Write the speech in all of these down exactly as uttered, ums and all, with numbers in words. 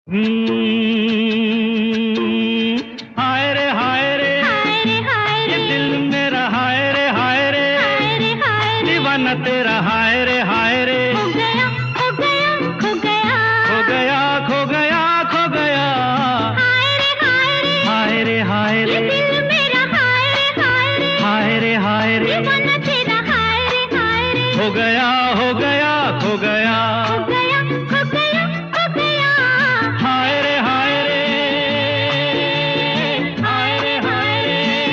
हम्म, हाय रे हाय रे ये दिल मेरा हाय रे हाय रे दीवाना तेरा हाय रे हाय रे खो गया खो गया खो गया खो गया खो गया खो गया हाय रे हाय रे हाय रे हाय ये रे दिल मेरा हाय रे हाय रे हाय रे हाय रे दीवाना तेरा हाय रे हाय रे हो गया हो गया खो गया खो गया खो गया खो गया हाय रे हाय रे हाय रे हाय रे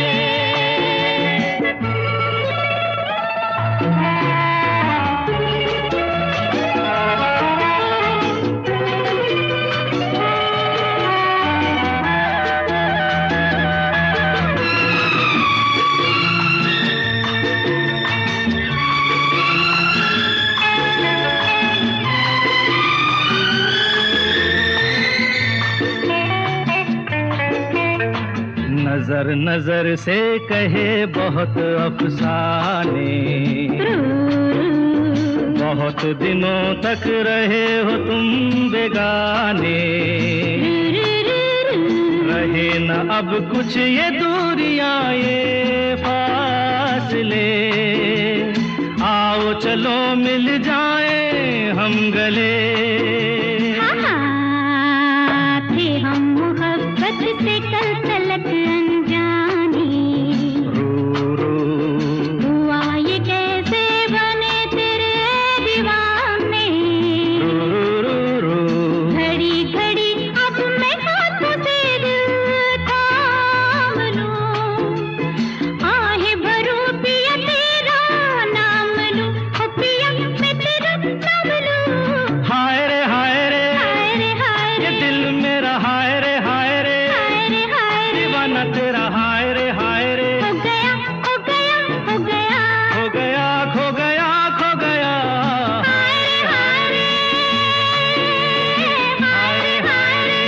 नजर नजर से कहे बहुत अफसाने बहुत दिनों तक रहे हो तुम बेगाने रहे न अब कुछ ये दूरियां ये फासले आओ चलो मिल जाए हम गले हाँ, थे हम मोहब्बत से कल तलक अनजाने रू रू हुआ ये कैसे बने तेरे दीवाने रू रू रू घड़ी घड़ी अब मैं हाथों से दिल थाम लूं आहे भरूं पिया तेरा नाम लूं ओ पिया मैं तेरा नाम लूं हाय रे हाय रे हाय रे हाय ये रे दिल मेरा हाय रे हाय रे हाय रे हाय रे दीवाना तेरा हाय रे हाय रे हो गया हो गया हो गया खो गया खो गया खो गया हाय रे हाय रे हाय रे हाय रे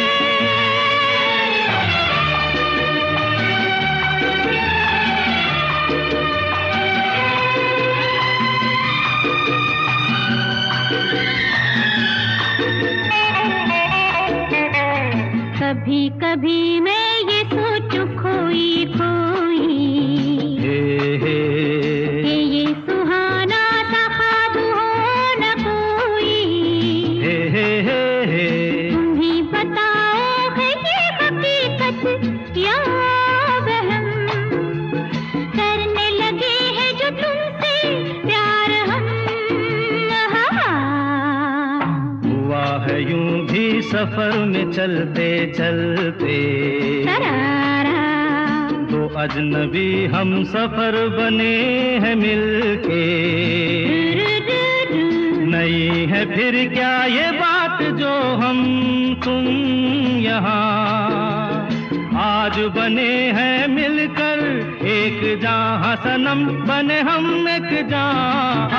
कभी कभी मैं ये सोचूं खोई खोई हे हे कि ये सुहाना सा ख्वाब हो न कोई हे हे हे हे तुम ही बताओ है ये हकीकत या वहम करने लगे हैं जो तुमसे प्यार हम हाँ। हुआ है यूं भी सफर में चलते चलते सरारा तो अजनबी हम सफर बने हैं मिलके नहीं है फिर क्या ये बात जो हम तुम यहाँ आज बने हैं मिलकर एक जहाँ सनम बने हम एक जहाँ